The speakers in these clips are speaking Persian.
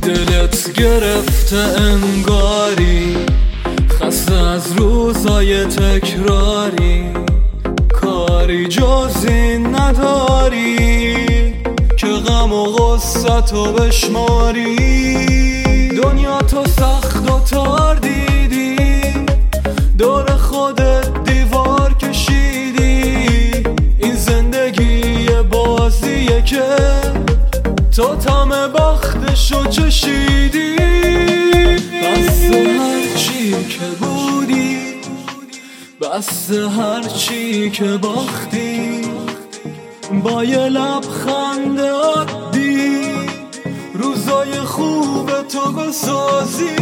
دلت گرفته انگاری، خسته از روزای تکراری، کاری جز این نداری که غم و غصتو بشماری. دنیا تو سخت و تار دیدی، دور خودت دیوار کشیدی، این زندگی بازیه که تو طعم باختشو چشیدی. بسته هرچی که بودی، بسته هرچی که باختی، با یه لبخند عادی روزای خوب تو بسازی.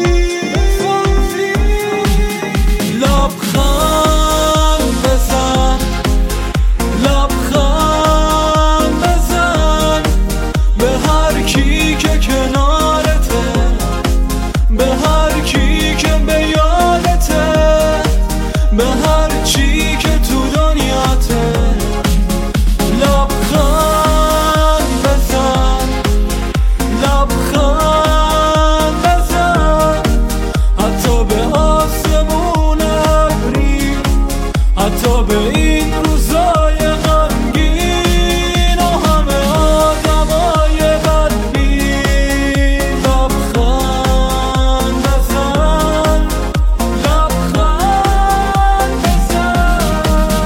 لبخند بزن، لبخند بزن به هر کی که کنارته، به هر کی که به یادته، به هر چی که تو دنیاته. لبخند بزن، لبخند بزن حتی به آسمون ابری، حتی به این روزای غمگین و همه آدمای بدبین. لبخند بزن، لبخند بزن.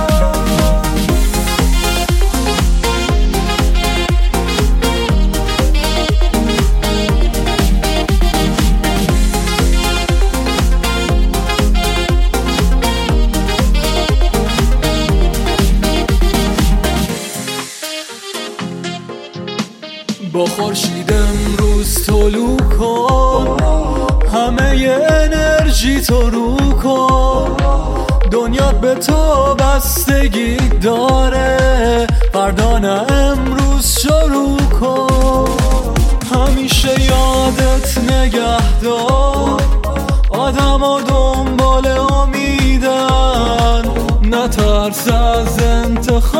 با خورشید امروز طلوع کن، همه انرژی تو رو کن. دنیا به تو بستگی داره، فردا نه امروز شروع کن. همیشه یادت نگه دار، آدما دنبال امیدن، نترس از انتخاب.